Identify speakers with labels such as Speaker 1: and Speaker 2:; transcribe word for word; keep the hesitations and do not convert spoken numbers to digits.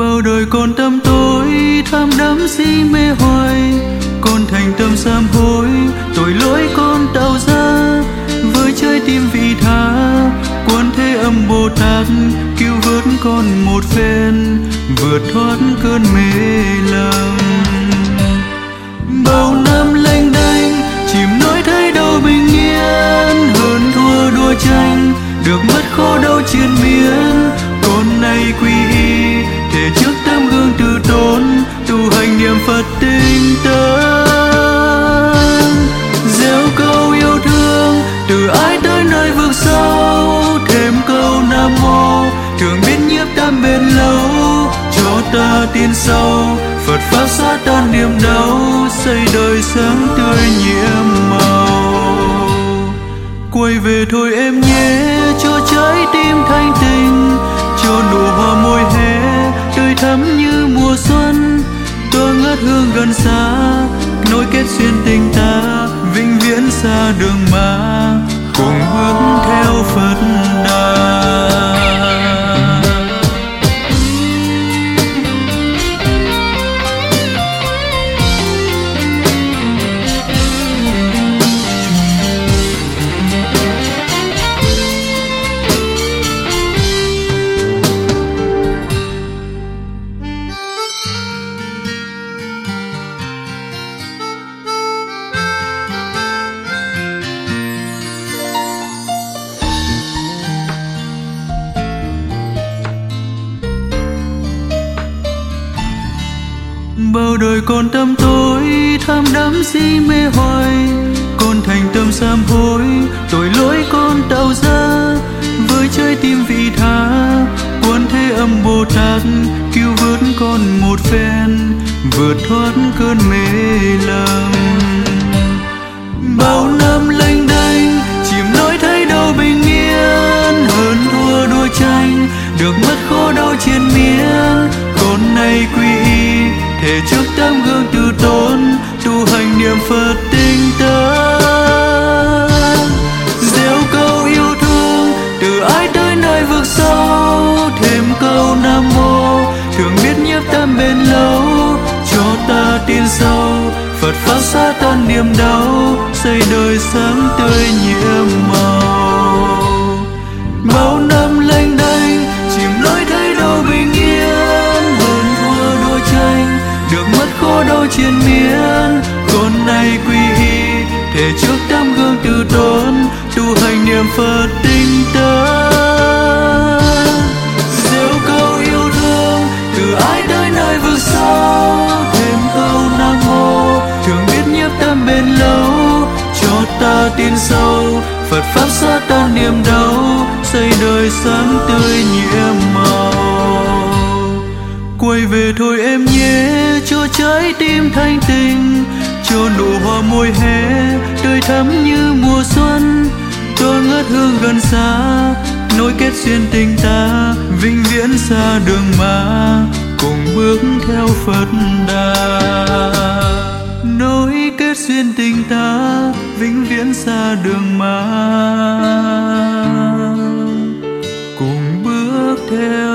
Speaker 1: Bao đời con tăm tối tham đắm si mê hoài, con thành tâm sám hối tội lỗi con tạo ra. Với trái tim vị tha Quan Thế Âm Bồ Tát cứu vớt con một phen, vượt thoát cơn mê lầm. Bao năm lênh đênh chìm nổi thấy đâu bình yên, hơn thua đua tranh được mất khó đau triền miên. Con nay quy y thể trước tấm gương từ tốn, tu hành niệm Phật tinh tấn. Gieo câu yêu thương từ ái tới nơi vực sâu, thêm câu Nam Mô thường biết nhiếp tâm bền lâu. Cho ta tin sâu Phật pháp xóa tan niềm đau, xây đời sáng tươi nhiệm màu. Quay về thôi em nhé, cho trái tim thanh tình, cho nụ hoa môi hé tươi thắm như mùa xuân. Tỏa ngát hương gần xa, nối kết duyên tình ta, vĩnh viễn xa đường mà cùng bước theo Phật đà. Bao đời con tăm tối tham đắm si mê hoài, con thành tâm sám hối tội lỗi con tạo ra. Với trái tim vị tha Quan Thế Âm Bồ Tát cứu vớt con một phen, vượt thoát cơn mê lầm. Bao năm lênh đênh chìm nổi thấy đâu bình yên, hơn thua đua tranh được mất khó đau triền miên. Con nay quy y thể trước tấm gương từ tốn, tu hành niệm Phật tinh tấn. Gieo câu yêu thương từ ái tới nơi vực sâu, thêm câu Nam Mô thường biết nhiếp tâm bền lâu. Cho ta tin sâu Phật pháp xóa tan niềm đau, xây đời sáng tươi nhiệm màu. Bao năm lênh đênh chìm nổi thấy đâu bình yên, hơn thua đua tranh được mất khó đau triền miên. Con nay quy y thể trước tấm gương từ tốn, tu hành niệm Phật tinh tấn. Gieo câu yêu thương từ ái tới nơi vực sâu, thêm câu Nam Mô thường biết nhiếp tâm bền lâu. Cho ta tin sâu Phật pháp xóa tan niềm đau, xây đời sáng tươi nhiệm màu. Quay về thôi em nhé, cho trái tim thanh tình, cho nụ hoa môi hé tươi thắm như mùa xuân. Tỏa ngát hương gần xa, nối kết duyên tình ta, vĩnh viễn xa đường mà cùng bước theo Phật đà. Nối kết duyên tình ta, vĩnh viễn xa đường mà cùng bước theo